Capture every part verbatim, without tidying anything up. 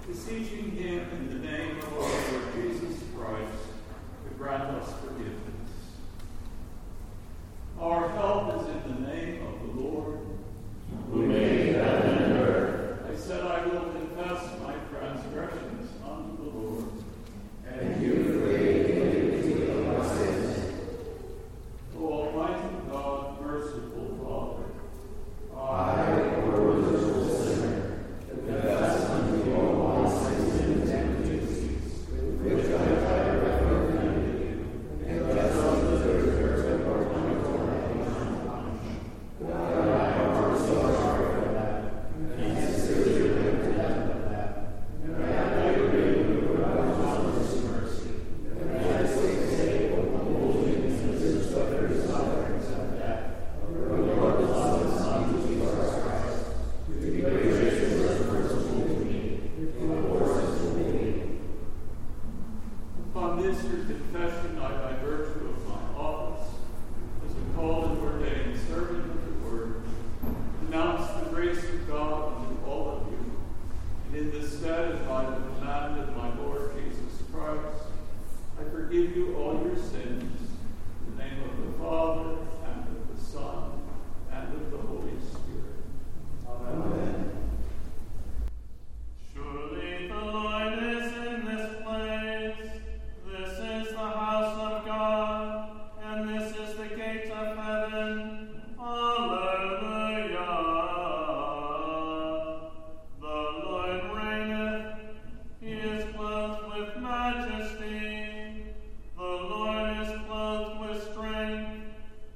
beseeching him in the name of our Lord Jesus Christ to grant us forgiveness. Our help is in the name of the Lord, who made heaven and earth. I said, I will confess my transgressions unto the Lord, and you forgave iniquity of my sins. O Almighty God, merciful Father, I, a poor miserable sinner, confess unto you all my sins and iniquities, which I have offended you, and justly deserve of my torment. God, I am so sorry for that, and sincerely repent of that. And I pray you for God's mercy, and I seek sake of the holiness and sister's sufferings of death, for the Lord love and Son Jesus Christ, to be gracious and merciful to me, and forces to me. upon this your confession, I, by virtue of my office, as a called and ordained servant of the word, announce the grace of God unto all of you, and in this stead and by the command of my Lord Jesus Christ, I forgive you all your sins, in the name of the Father, and of the Son, and of the Holy Spirit. Amen. Surely the Lord is in this place. This is the house of God, and this is the gate of heaven. Alleluia. The Lord reigneth. He is clothed with majesty. The Lord is clothed with strength.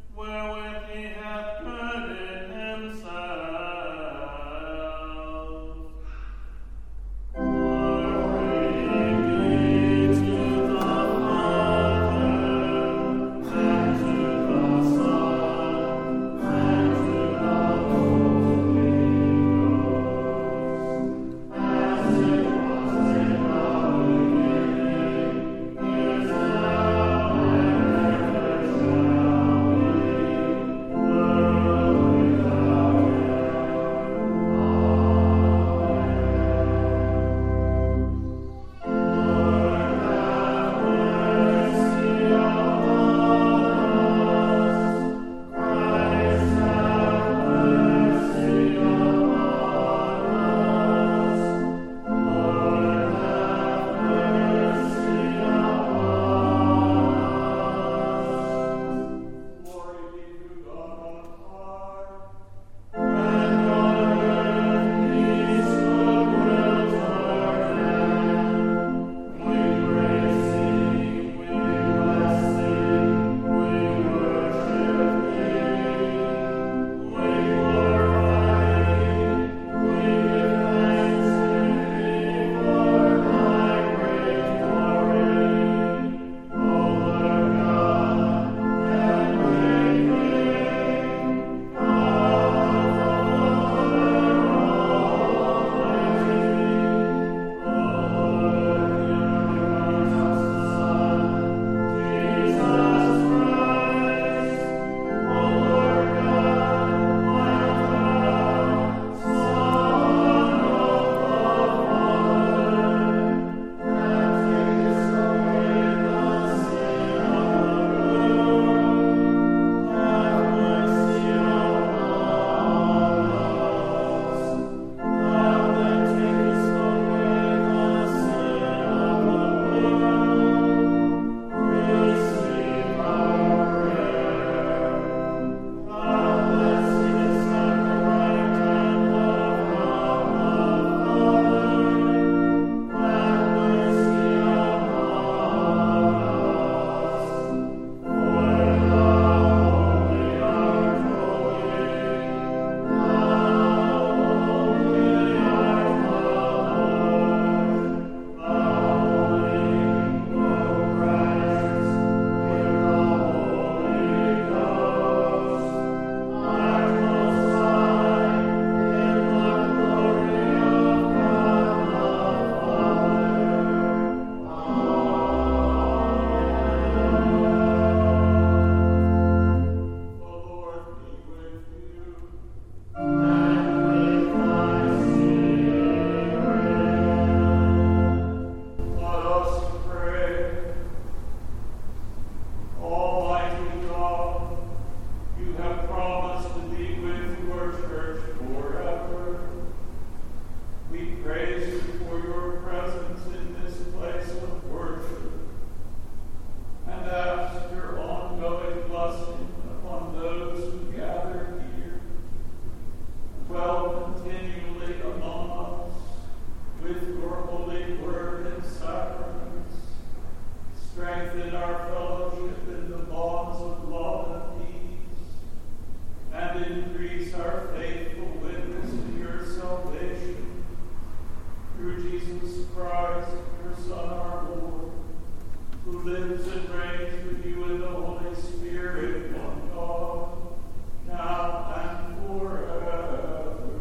praise you for your presence in this place of worship, and ask your ongoing blessing upon those who gather here. Dwell continually among us with your holy word and sacraments. Strengthen our fellowship in the bonds of love and peace, and increase our faithful witness to your salvation. Through Jesus Christ, your Son, our Lord, who lives and reigns with you in the Holy Spirit, one God, now and forever.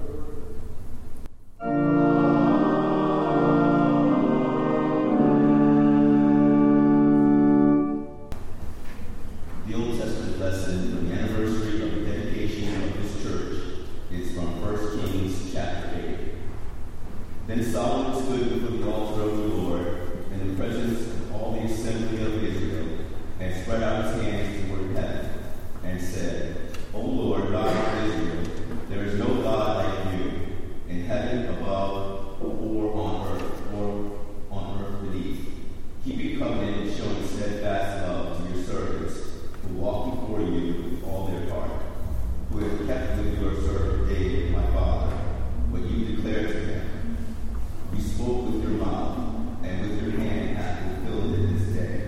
The Old Testament lesson for the anniversary of the dedication of this church is from First Kings chapter eight. Then Solomon stood before the altar of the Lord in the presence of all the assembly of Israel, and spread out his hands toward heaven, and said, O Lord God of Israel, there is no God like you, in heaven above, or on earth, or on earth beneath, keeping covenant and showing steadfast love to your servants, who walk before you with all their heart, who have kept with your servant David, my father, what you declared to him. You spoke with your mouth, and with your hand hath fulfilled it this day.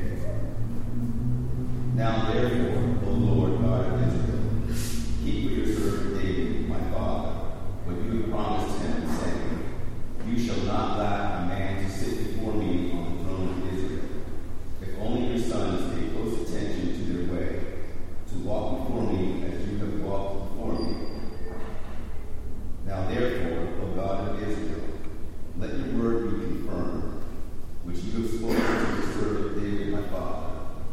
Now therefore, O Lord God of Israel, keep with your servant David, my father, what you have promised him, saying, You shall not lack a man to sit before me on the throne of Israel. If only your sons pay close attention to their way, to walk before me as you have walked before me. Now therefore, O God of Israel, let your word be confirmed, which you have spoken to your servant David, my father.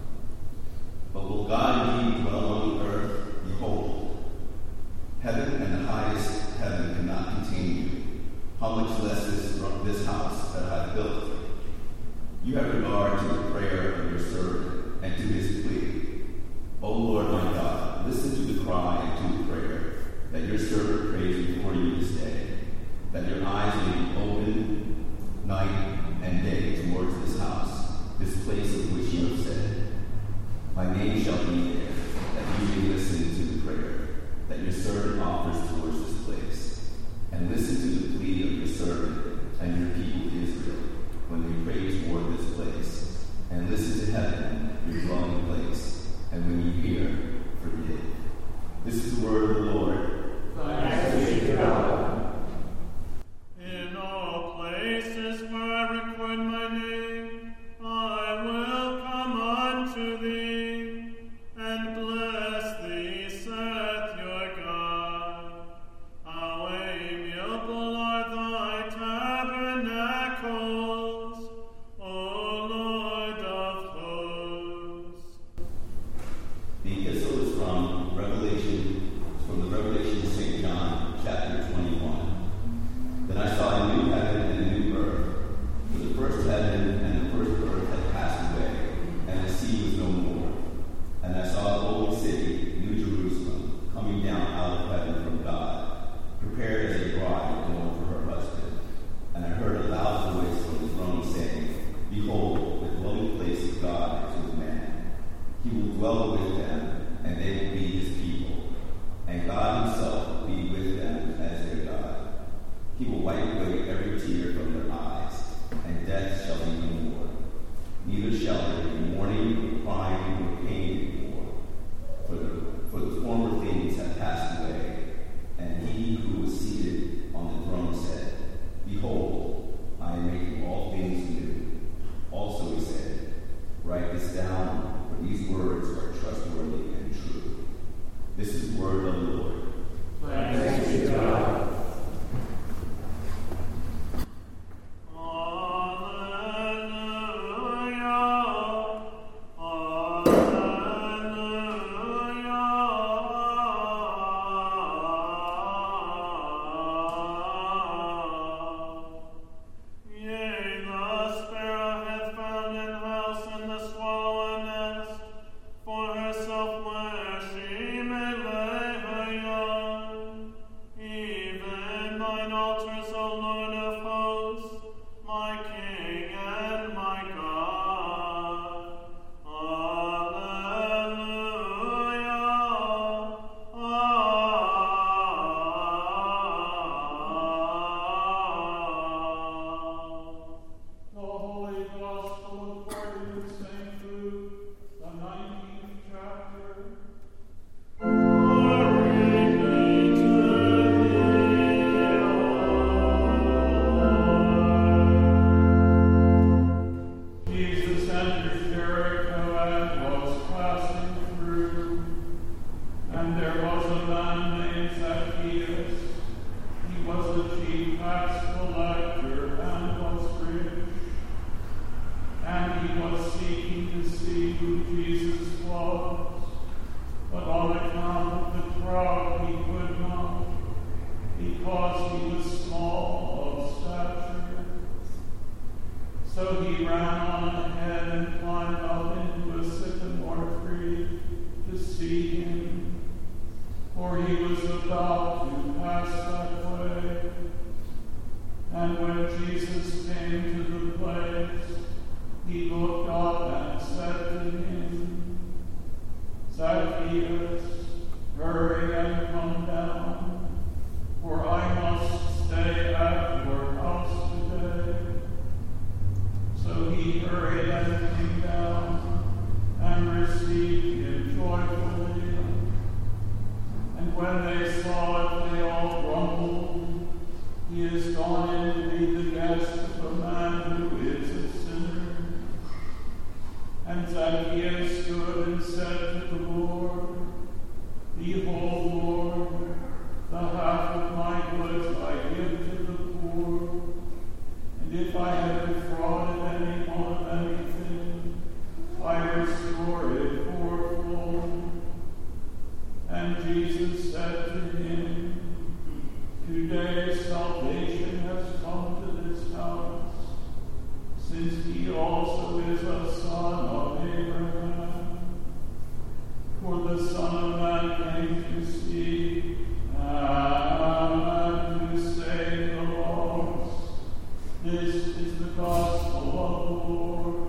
But will God indeed dwell on the earth? Behold, heaven and the highest heaven cannot contain you. How much less this, this house that I have built? You have regard to the prayer of your servant and to his plea. O Lord my God, listen to the cry and to the prayer that your servant prays before you this day, that your eyes may be open night and day towards this house, this place of which you have said, My name shall be there, that you may listen to the prayer that your servant offers towards this place, and listen to the plea of your servant and your people Israel when they pray toward this place, and listen to heaven, your dwelling place, and when you hear, forgive. This is the word of the Lord. Thanks be to God. In all places where I record my name, I will come unto thee, and bless thee, saith your God. How amiable are thy tabernacles, O Lord of hosts. The epistle is from Revelation, from the Revelation of Saint John, chapter twenty-one. Then I saw a new heaven and a new earth, for the first heaven and the first earth had passed away, and the sea was no more. And I saw the holy city, New Jerusalem, coming down out of heaven from God, prepared as a bride adorned for her husband. And I heard a loud voice from the throne saying, Behold, the dwelling place of God is with man. He will dwell with them, and they will be his people. And God himself will be with them as their God. He will wipe away every tear from their eyes, and death shall be no more. Neither shall there be mourning, or crying, or pain anymore. For the, for the former things have passed away. And he who was seated on the throne said, Behold, I am making all things new. Also he said, Write this down, for these words are trustworthy and he was seeking to see who Jesus was, but on account of the crowd he could not, because he was small of stature. So he ran on ahead and climbed up into a sycamore tree to see him, for he was about to pass that way. And when Jesus came to the place, he looked up and said to him, Zacchaeus, hurry and come down, for I must stay at your house today. So he hurried and came down and received him joyfully. And when they saw it, they all grumbled, He is gone in to be the guest of a man who is a sinner. And Zacchaeus stood and said to the Lord, Behold, Lord, the half of my goods I give to the poor, and if I have defrauded anyone of anything, I restore it fourfold. And Jesus said to him, Today salvation has come to this house, since he also is a son of Abraham. For the Son of Man came to seek and to save the lost. This is the gospel of the Lord.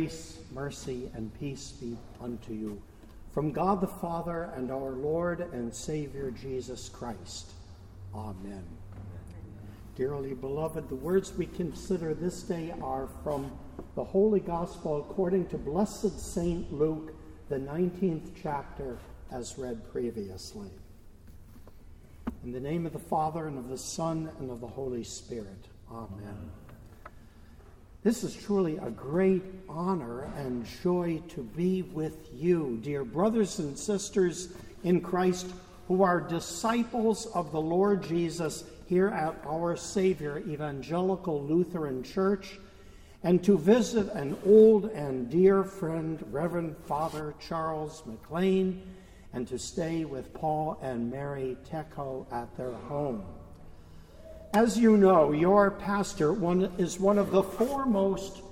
Grace, mercy, and peace be unto you from God the Father and our Lord and Savior Jesus Christ. Amen. Dearly beloved, the words we consider this day are from the Holy Gospel according to Blessed Saint Luke, the nineteenth chapter, as read previously. In the name of the Father, and of the Son, and of the Holy Spirit. Amen. This is truly a great honor and joy to be with you, dear brothers and sisters in Christ, who are disciples of the Lord Jesus here at Our Savior Evangelical Lutheran Church, and to visit an old and dear friend, Reverend Father Charles McLean, and to stay with Paul and Mary Teco at their home. As you know, your pastor one, is one of the foremost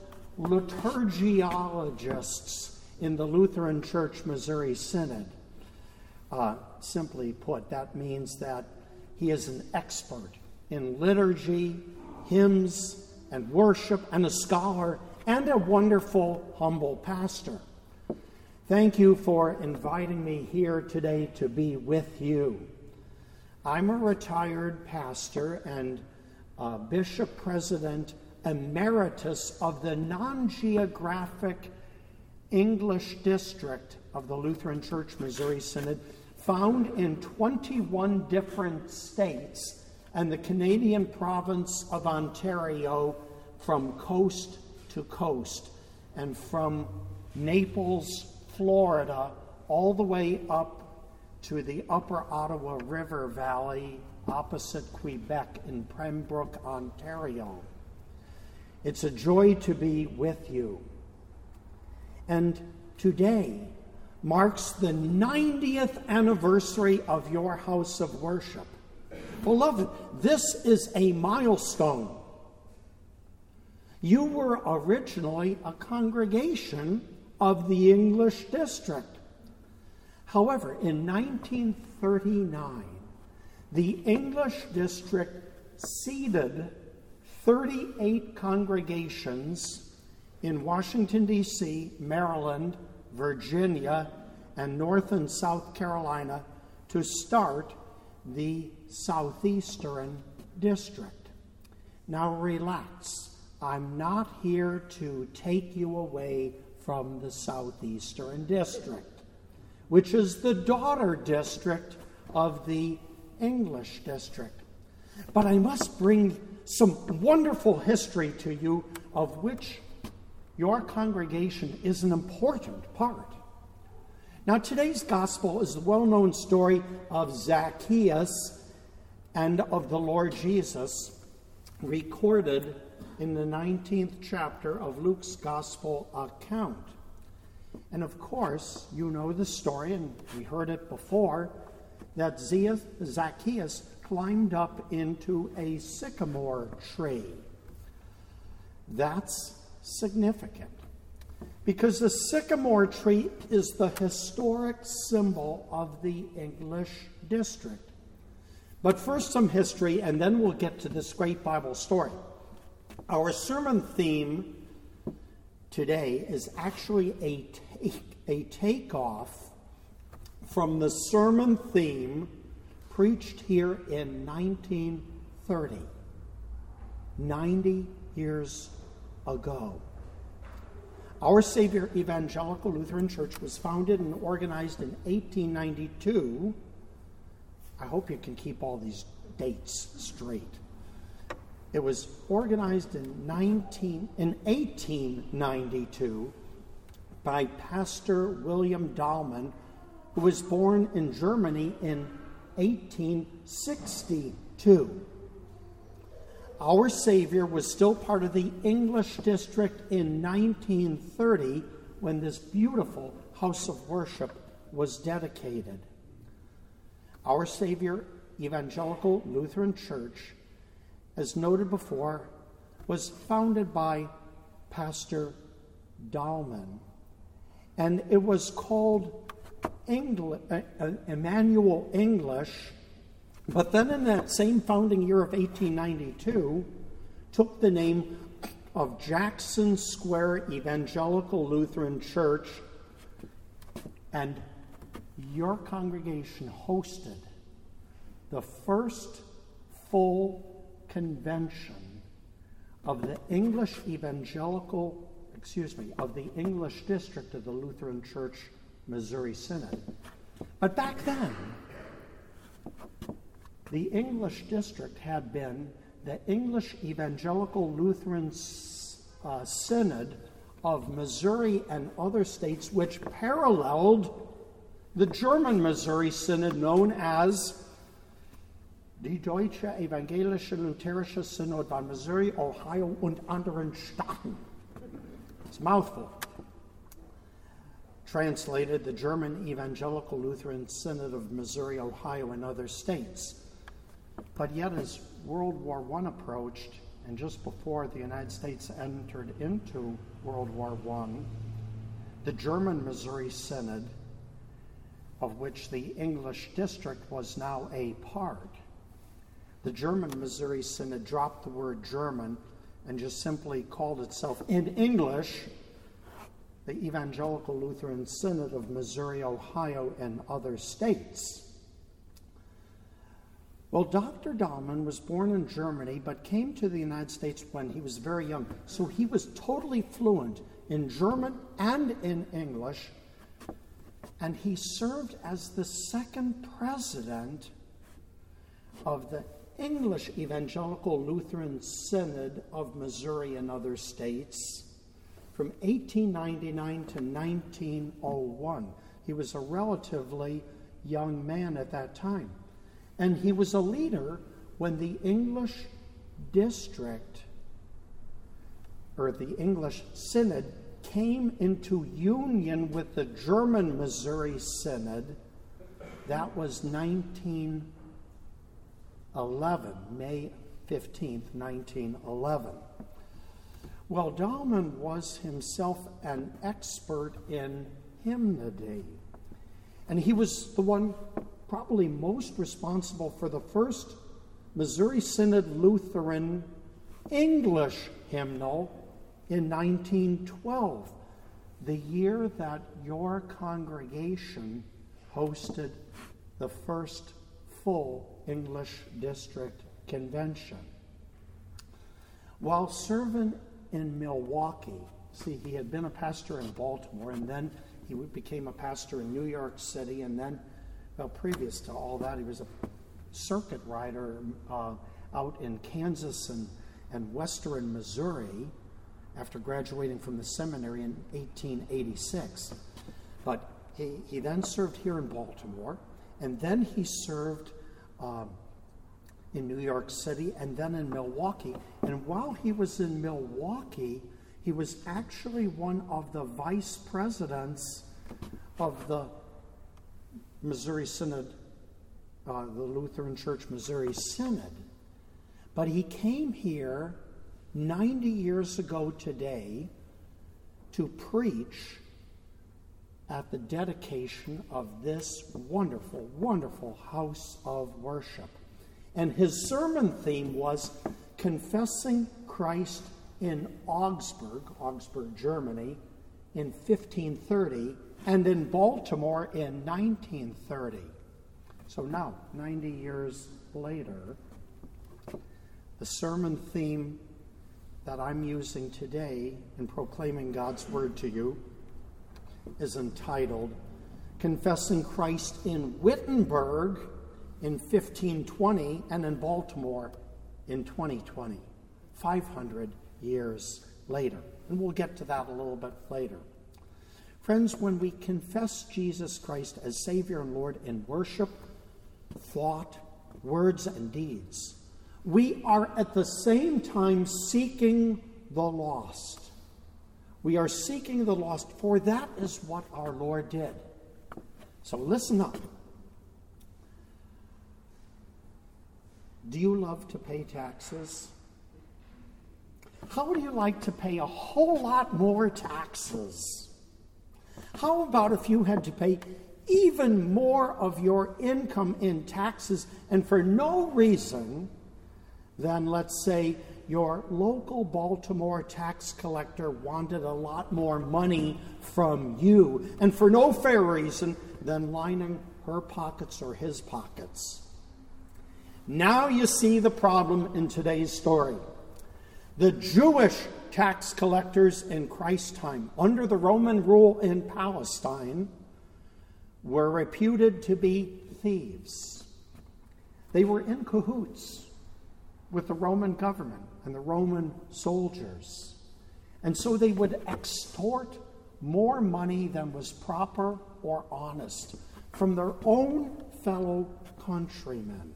liturgiologists in the Lutheran Church Missouri Synod. Uh, simply put, that means that he is an expert in liturgy, hymns, and worship, and a scholar, and a wonderful, humble pastor. Thank you for inviting me here today to be with you. I'm a retired pastor and uh, Bishop President Emeritus of the non-geographic English District of the Lutheran Church Missouri Synod, found in twenty-one different states and the Canadian province of Ontario, from coast to coast, and from Naples, Florida, all the way up to the upper Ottawa River Valley opposite Quebec in Pembroke, Ontario. It's a joy to be with you. And today marks the ninetieth anniversary of your house of worship. Beloved, this is a milestone. You were originally a congregation of the English district. However, in nineteen thirty-nine, the English district seeded thirty-eight congregations in Washington, D C, Maryland, Virginia, and North and South Carolina to start the Southeastern District. Now relax. I'm not here to take you away from the Southeastern District, which is the daughter district of the English district. But I must bring some wonderful history to you, of which your congregation is an important part. Now, today's gospel is the well-known story of Zacchaeus and of the Lord Jesus, recorded in the nineteenth chapter of Luke's gospel account. And of course, you know the story, and we heard it before, that Zacchaeus climbed up into a sycamore tree. That's significant, because the sycamore tree is the historic symbol of the English district. But first, some history, and then we'll get to this great Bible story. Our sermon theme today is actually a take, a takeoff from the sermon theme preached here in nineteen thirty, ninety years ago. Our Savior Evangelical Lutheran Church was founded and organized in eighteen ninety-two. I hope you can keep all these dates straight. It was organized in, nineteen, in eighteen ninety-two by Pastor William Dahlmann, who was born in Germany in eighteen sixty-two. Our Savior was still part of the English district in nineteen thirty, when this beautiful house of worship was dedicated. Our Savior Evangelical Lutheran Church, as noted before, was founded by Pastor Dahlmann, and it was called Engl- uh, Emmanuel English, but then in that same founding year of eighteen ninety-two, took the name of Jackson Square Evangelical Lutheran Church, and your congregation hosted the first full convention of the English Evangelical, excuse me, of the English District of the Lutheran Church Missouri Synod. But back then, the English District had been the English Evangelical Lutheran uh, Synod of Missouri and other states, which paralleled the German Missouri Synod known as Die Deutsche Evangelische Lutherische Synod von Missouri, Ohio und anderen Staaten. It's a mouthful. Translated, the German Evangelical Lutheran Synod of Missouri, Ohio, and other states. But yet, as World War One approached, and just before the United States entered into World War One, the German Missouri Synod, of which the English District was now a part, the German Missouri Synod dropped the word German and just simply called itself, in English, the Evangelical Lutheran Synod of Missouri, Ohio, and other states. Well, Doctor Dahlmann was born in Germany, but came to the United States when he was very young. So he was totally fluent in German and in English, and he served as the second president of the English Evangelical Lutheran Synod of Missouri and other states from eighteen ninety-nine to nineteen oh one. He was a relatively young man at that time. And he was a leader when the English district, or the English Synod, came into union with the German Missouri Synod. That was nineteen eleven, May fifteenth, nineteen eleven. Well, Dahlmann was himself an expert in hymnody. And he was the one probably most responsible for the first Missouri Synod Lutheran English hymnal in nineteen twelve, the year that your congregation hosted the first full English District Convention. While serving in Milwaukee, see, he had been a pastor in Baltimore, and then he became a pastor in New York City, and then, well, previous to all that, he was a circuit rider uh, out in Kansas and, and western Missouri after graduating from the seminary in eighteen eighty-six. But he, he then served here in Baltimore, and then he served um, in New York City, and then in Milwaukee. And while he was in Milwaukee, he was actually one of the vice presidents of the Missouri Synod, uh, the Lutheran Church Missouri Synod. But he came here ninety years ago today to preach at the dedication of this wonderful, wonderful house of worship. And his sermon theme was Confessing Christ in Augsburg, Augsburg, Germany, in fifteen thirty, and in Baltimore in nineteen thirty. So now, ninety years later, the sermon theme that I'm using today in proclaiming God's word to you is entitled Confessing Christ in Wittenberg in fifteen twenty and in Baltimore in twenty twenty, five hundred years later. And we'll get to that a little bit later. Friends, when we confess Jesus Christ as Savior and Lord in worship, thought, words, and deeds, we are at the same time seeking the lost. We are seeking the lost, for that is what our Lord did. So listen up. Do you love to pay taxes? How would you like to pay a whole lot more taxes? How about if you had to pay even more of your income in taxes, and for no reason than, let's say, your local Baltimore tax collector wanted a lot more money from you, and for no fair reason than lining her pockets or his pockets. Now you see the problem in today's story. The Jewish tax collectors in Christ's time, under the Roman rule in Palestine, were reputed to be thieves. They were in cahoots with the Roman government and the Roman soldiers. And so they would extort more money than was proper or honest from their own fellow countrymen.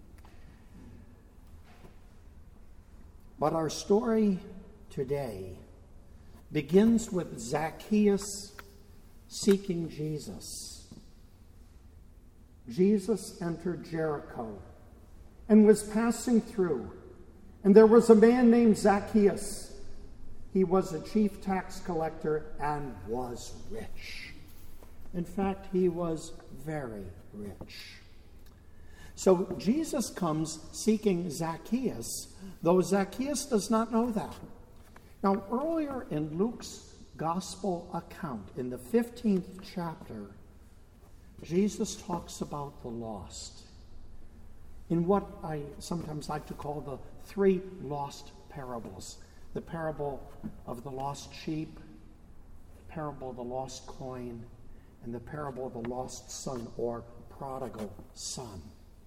But our story today begins with Zacchaeus seeking Jesus. Jesus entered Jericho and was passing through, and there was a man named Zacchaeus. He was a chief tax collector and was rich. In fact, he was very rich. So Jesus comes seeking Zacchaeus, though Zacchaeus does not know that. Now, earlier in Luke's gospel account, in the fifteenth chapter, Jesus talks about the lost in what I sometimes like to call the three lost parables. The parable of the lost sheep, the parable of the lost coin, and the parable of the lost son or prodigal son.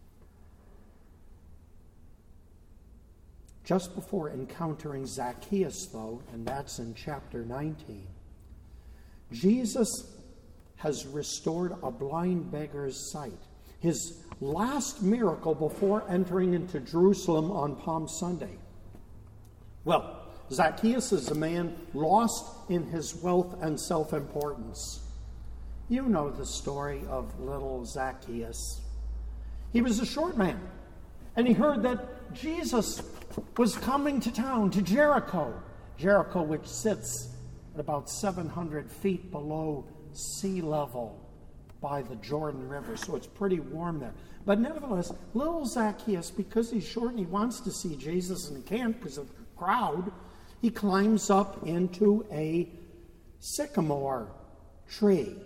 Just before encountering Zacchaeus, though, and that's in chapter nineteen, Jesus has restored a blind beggar's sight. His last miracle before entering into Jerusalem on Palm Sunday. Well, Zacchaeus is a man lost in his wealth and self-importance. You know the story of little Zacchaeus. He was a short man, and he heard that Jesus was coming to town, to Jericho. Jericho, which sits at about seven hundred feet below sea level by the Jordan River, so it's pretty warm there. But nevertheless, little Zacchaeus, because he's short and he wants to see Jesus and he can't because of the crowd, he climbs up into a sycamore tree.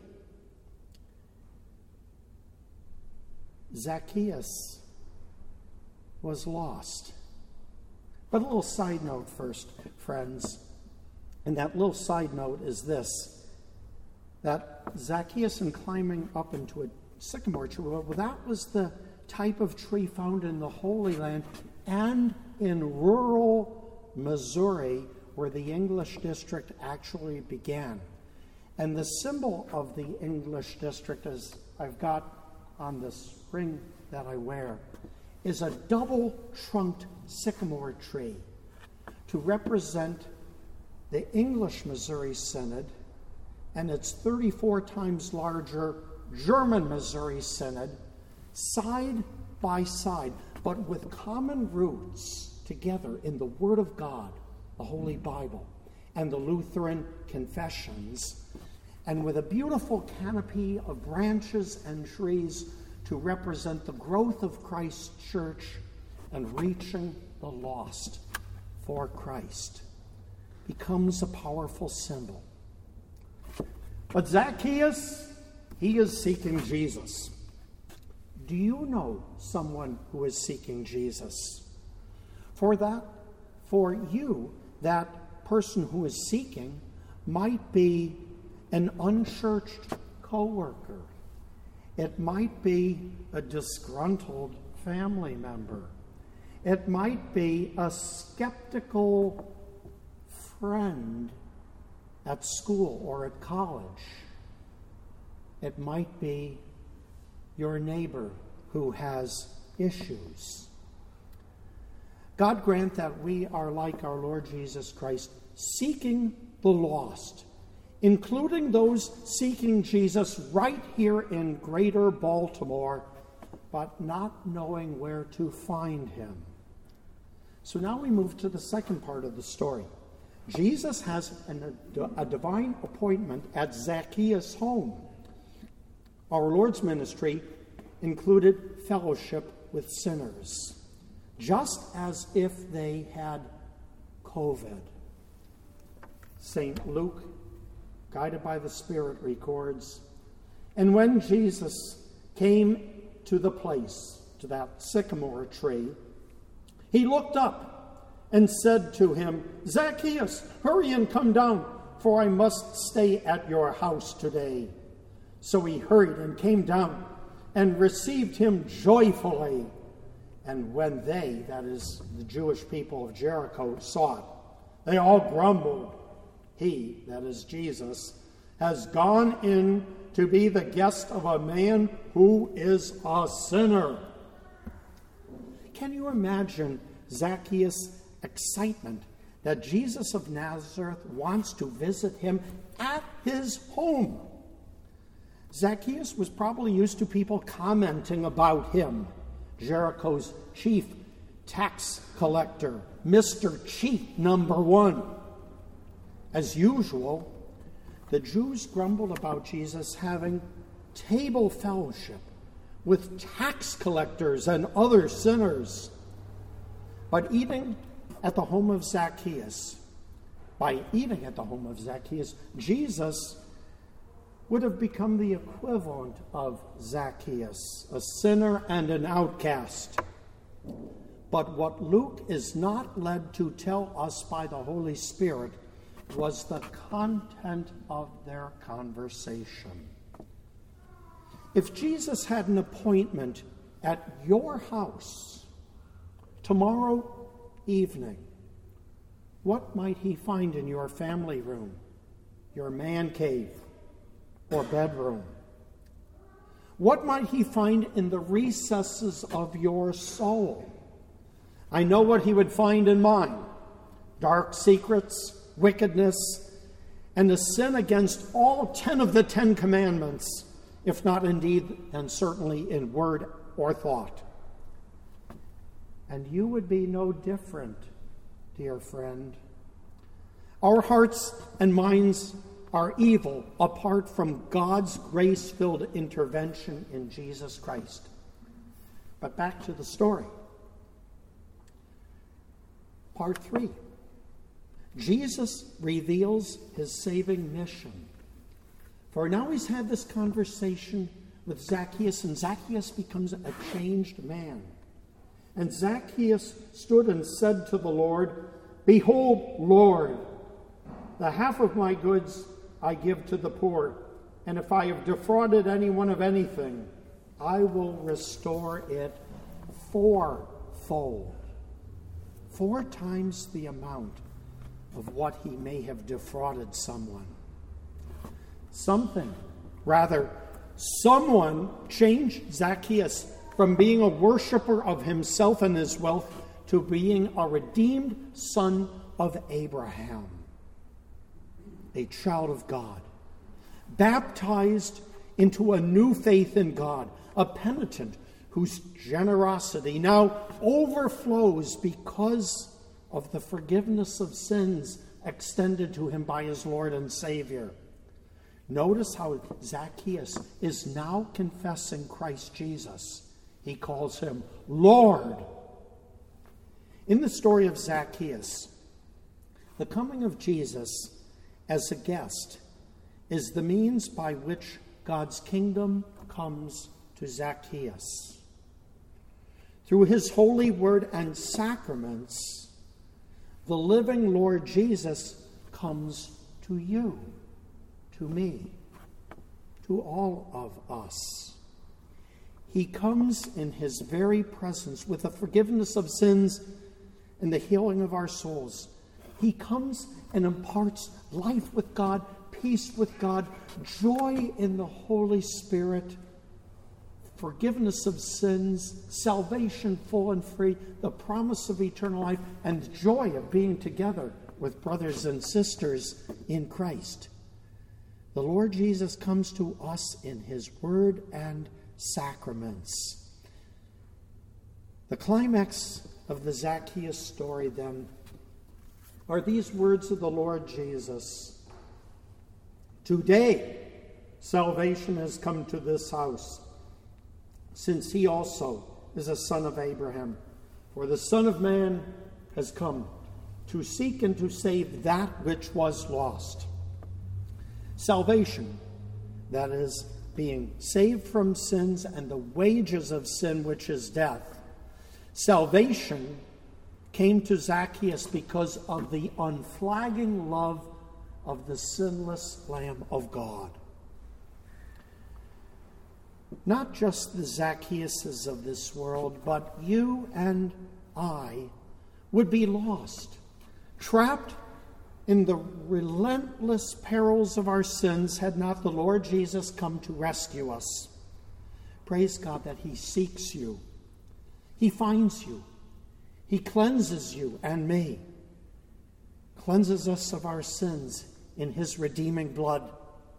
Zacchaeus was lost. But a little side note first, friends. And that little side note is this, that Zacchaeus, in climbing up into a sycamore tree, well, that was the type of tree found in the Holy Land and in rural Missouri, where the English district actually began. And the symbol of the English district, as I've got on this ring that I wear, is a double-trunked sycamore tree to represent the English Missouri Synod and its thirty-four times larger German Missouri Synod, side by side, but with common roots together in the Word of God, the Holy Bible, and the Lutheran confessions, and with a beautiful canopy of branches and trees to represent the growth of Christ's church and reaching the lost for Christ, becomes a powerful symbol. But Zacchaeus, he is seeking Jesus. Do you know someone who is seeking Jesus? For that, for you, that person who is seeking might be an unchurched co-worker. It might be a disgruntled family member. It might be a skeptical friend at school or at college. It might be your neighbor who has issues. God grant that we are like our Lord Jesus Christ, seeking the lost, including those seeking Jesus right here in Greater Baltimore, but not knowing where to find him. So now we move to the second part of the story. Jesus has an, a divine appointment at Zacchaeus' home. Our Lord's ministry included fellowship with sinners, just as if they had COVID. Saint Luke, guided by the Spirit, records, and when Jesus came to the place, to that sycamore tree, he looked up and said to him, Zacchaeus, hurry and come down, for I must stay at your house today. So he hurried and came down and received him joyfully. And when they, that is the Jewish people of Jericho, saw it, they all grumbled. He, that is Jesus, has gone in to be the guest of a man who is a sinner. Can you imagine Zacchaeus' excitement that Jesus of Nazareth wants to visit him at his home? Zacchaeus was probably used to people commenting about him. Jericho's chief tax collector, Mister Cheat number one. As usual, the Jews grumbled about Jesus having table fellowship with tax collectors and other sinners. But eating at the home of Zacchaeus, by eating at the home of Zacchaeus, Jesus would have become the equivalent of Zacchaeus, a sinner and an outcast. But what Luke is not led to tell us by the Holy Spirit was the content of their conversation. If Jesus had an appointment at your house tomorrow evening, what might he find in your family room, your man cave, or bedroom? What might he find in the recesses of your soul? I know what he would find in mine: dark secrets, wickedness, and a sin against all ten of the Ten Commandments, if not indeed and certainly in word or thought. And you would be no different, dear friend. Our hearts and minds are evil apart from God's grace-filled intervention in Jesus Christ. But back to the story. Part three. Jesus reveals his saving mission. For now he's had this conversation with Zacchaeus, and Zacchaeus becomes a changed man. And Zacchaeus stood and said to the Lord, Behold, Lord, the half of my goods I give to the poor, and if I have defrauded anyone of anything, I will restore it fourfold. Four times the amount of what he may have defrauded someone. Something, rather, someone changed Zacchaeus from being a worshiper of himself and his wealth to being a redeemed son of Abraham, a child of God, baptized into a new faith in God, a penitent whose generosity now overflows because of the forgiveness of sins extended to him by his Lord and Savior. Notice how Zacchaeus is now confessing Christ Jesus. He calls him Lord. In the story of Zacchaeus, the coming of Jesus as a guest is the means by which God's kingdom comes to Zacchaeus. Through his holy word and sacraments, the living Lord Jesus comes to you, to me, to all of us. He comes in his very presence with the forgiveness of sins and the healing of our souls. He comes and imparts life with God, peace with God, joy in the Holy Spirit, forgiveness of sins, salvation full and free, the promise of eternal life, and joy of being together with brothers and sisters in Christ. The Lord Jesus comes to us in his word and sacraments. The climax of the Zacchaeus story, then, are these words of the Lord Jesus. Today, salvation has come to this house, since he also is a son of Abraham. For the Son of Man has come to seek and to save that which was lost. Salvation, that is, being saved from sins and the wages of sin, which is death. Salvation came to Zacchaeus because of the unflagging love of the sinless Lamb of God. Not just the Zacchaeuses of this world, but you and I would be lost, trapped in the relentless perils of our sins had not the Lord Jesus come to rescue us. Praise God that he seeks you. He finds you. He cleanses you and me. Cleanses us of our sins in his redeeming blood.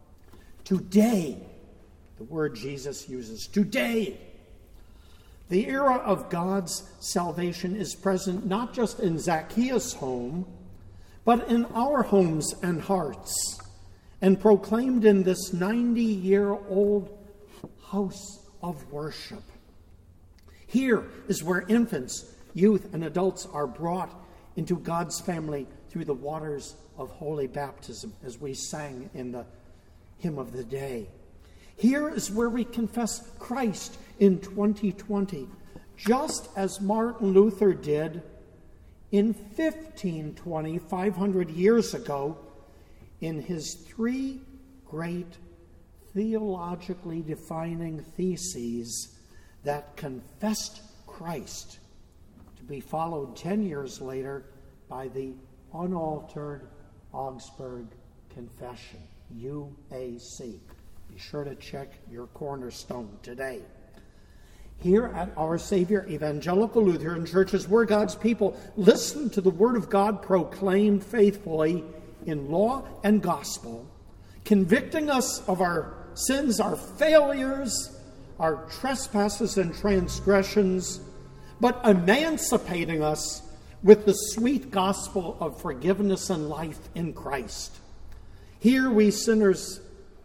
Today, the word Jesus uses, today, the era of God's salvation is present not just in Zacchaeus' home, but in our homes and hearts, and proclaimed in this ninety-year-old house of worship. Here is where infants, youth, and adults are brought into God's family through the waters of holy baptism, as we sang in the hymn of the day. Here is where we confess Christ in twenty twenty, just as Martin Luther did in fifteen twenty, five hundred years ago, in his three great theologically defining theses that confessed Christ, to be followed ten years later by the unaltered Augsburg Confession, U A C. Be sure to check your cornerstone today. Here at Our Savior Evangelical Lutheran Church, as we're God's people, listen to the Word of God proclaimed faithfully in law and gospel, convicting us of our sins, our failures, our trespasses and transgressions, but emancipating us with the sweet gospel of forgiveness and life in Christ. Here we sinners,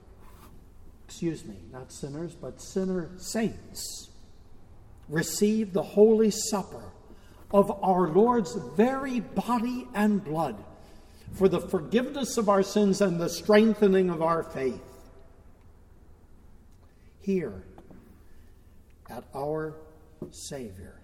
excuse me, not sinners, but sinner saints, receive the Holy Supper of our Lord's very body and blood for the forgiveness of our sins and the strengthening of our faith. Here at Our Savior.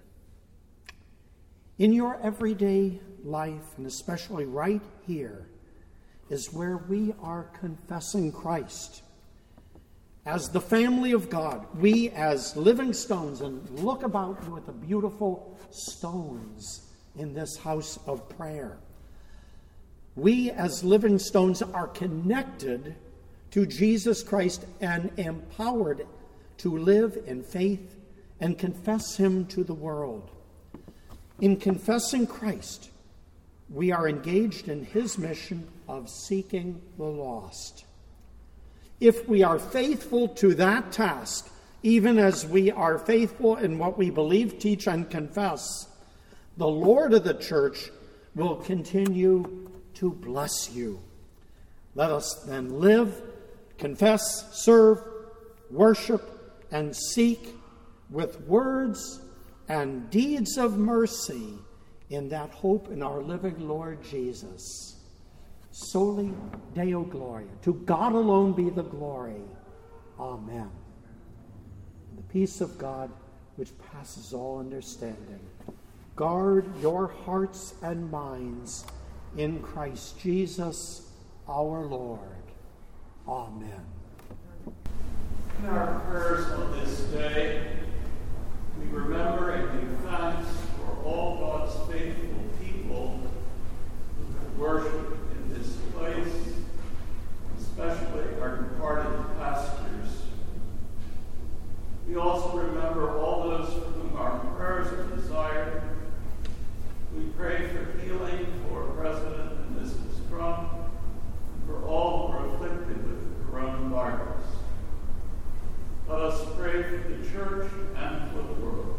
In your everyday life, and especially right here, is where we are confessing Christ. As the family of God, we as living stones, and look about you at the beautiful stones in this house of prayer. We as living stones are connected to Jesus Christ and empowered to live in faith and confess him to the world. In confessing Christ, we are engaged in his mission of seeking the lost. If we are faithful to that task, even as we are faithful in what we believe, teach, and confess, the Lord of the church will continue to bless you. Let us then live, confess, serve, worship, and seek with words and deeds of mercy in that hope in our living Lord Jesus. Soli Deo Gloria. To God alone be the glory. Amen. And the peace of God, which passes all understanding, guard your hearts and minds in Christ Jesus our Lord. Amen. In our prayers on this day, we remember and give thanks for all God's faithful people who have worshiped in this place, especially our departed pastors. We also remember all those for whom our prayers are desired. We pray for healing for President and Missus Trump, and for all who are afflicted with the coronavirus. Let us pray for the church and for the world.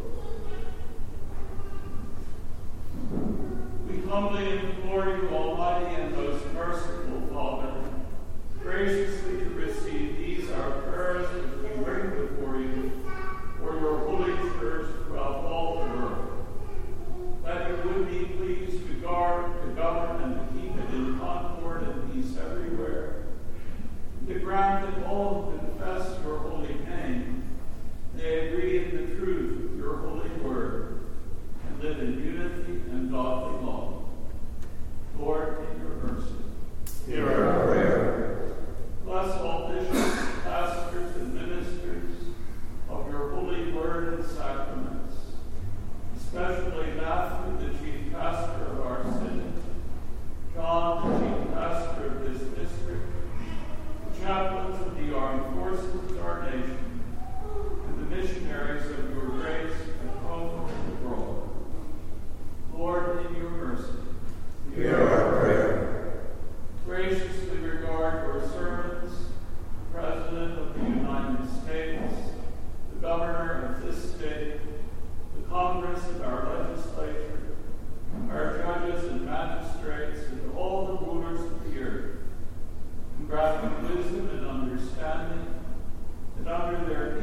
We humbly implore you, Almighty and most merciful Father, graciously to receive these our prayers which we bring before you for your holy church throughout all the world. That you would be pleased to guard, to govern,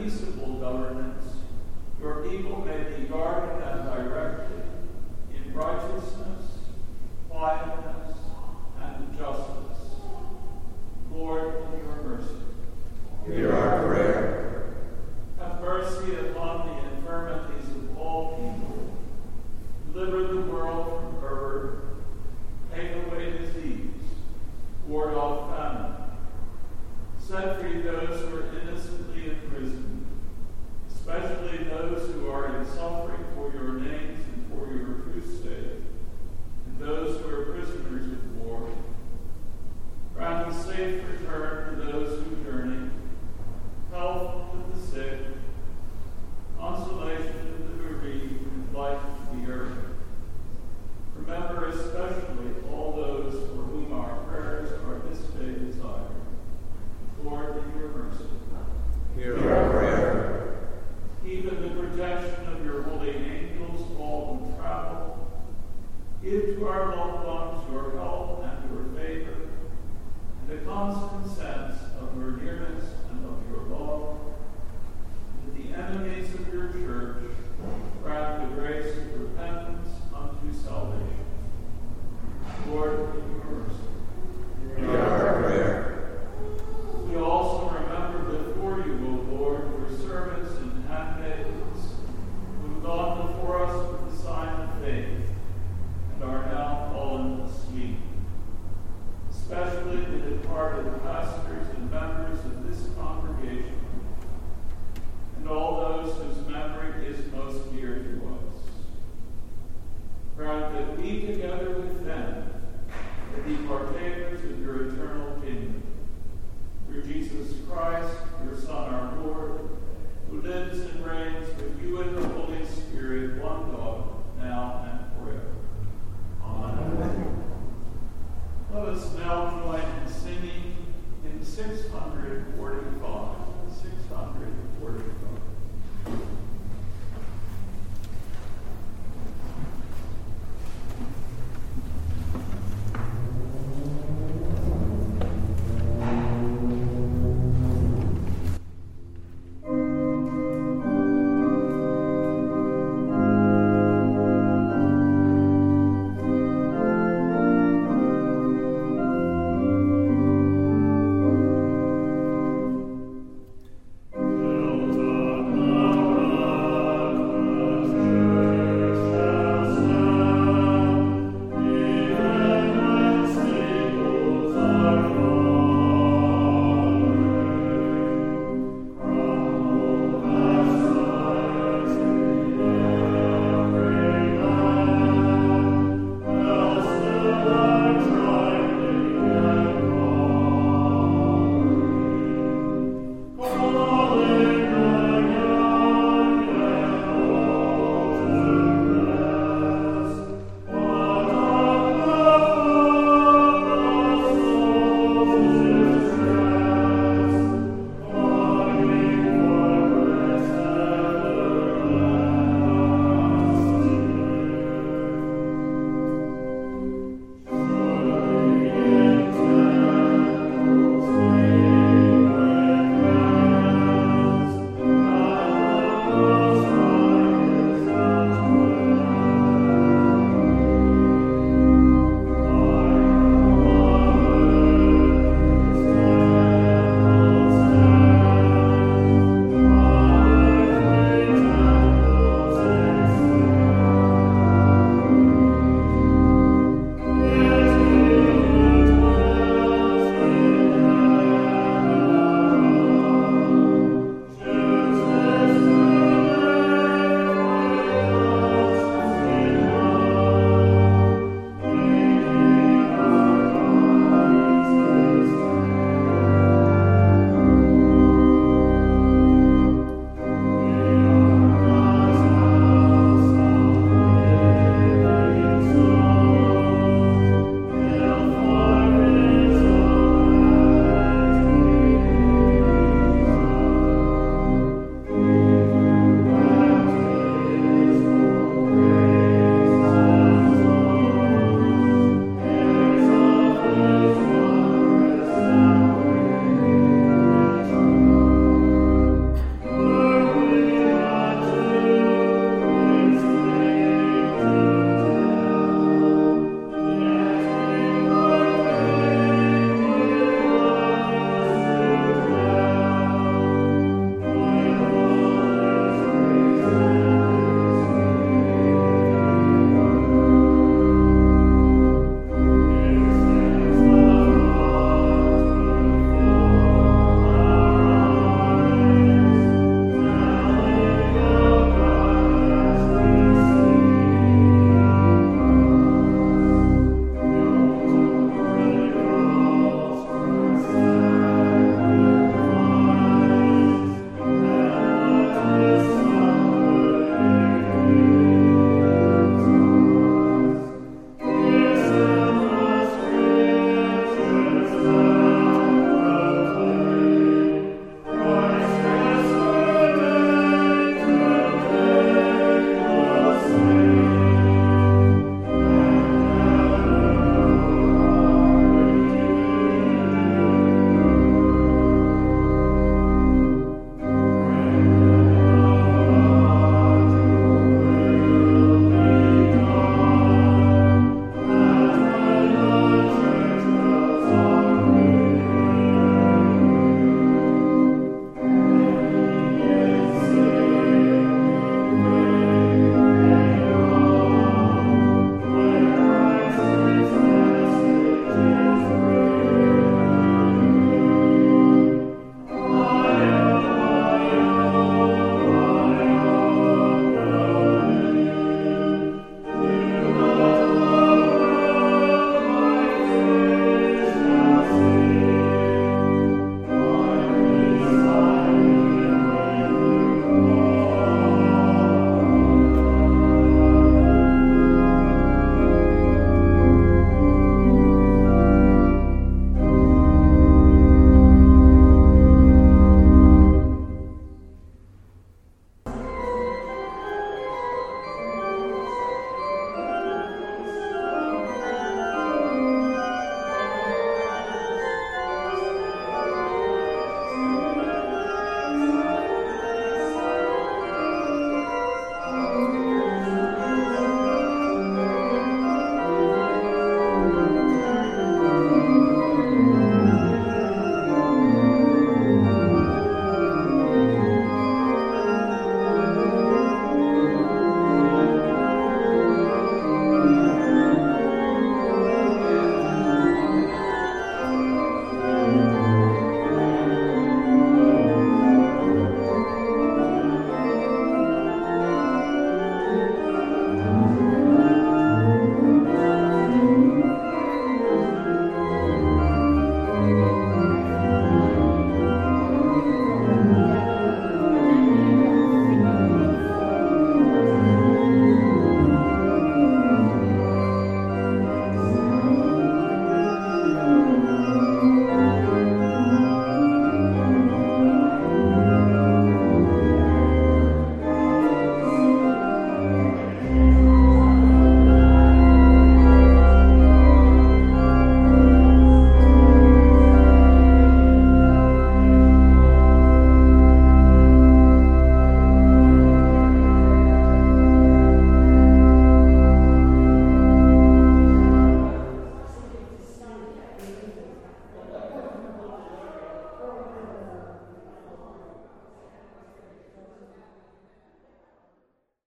peaceable governance, your people may be guarded and directed in righteousness, quietness, and justice. Lord, in your mercy, hear our prayer. Have mercy upon the infirmities of all people. Deliver the world from error. Take away disease. Ward off famine. Set free those who are innocently imprisoned, especially those who are in suffering for your names and for your truth's sake, and those who are prisoners of war. Grant a safe return to those who journey, health to the sick, consolation to the bereaved, and life to the earth. Remember especially all those for whom our prayers are this day desired. Lord, in your mercy, Hear our prayer. Keep in the protection of your holy angels all who travel. Give to our loved ones your help and your favor, and a constant sense of your nearness and of your love. And to the enemies of your church, grant the grace of repentance unto salvation. Lord, in your mercy, Hear our prayer. we also remember before you, O Lord, your servants and handmaidens who have gone before us with the sign of faith and are now fallen asleep, especially the departed pastors and members of this congregation, and all those whose memory is most dear to us. Grant that we, together with them, may be partakers of your eternal kingdom. Through Jesus Christ, your Son, our Lord, who lives and reigns with you in the Holy Spirit, one God, now and forever. Amen. Let us now join in singing in six hundred forty-five. six hundred forty-five.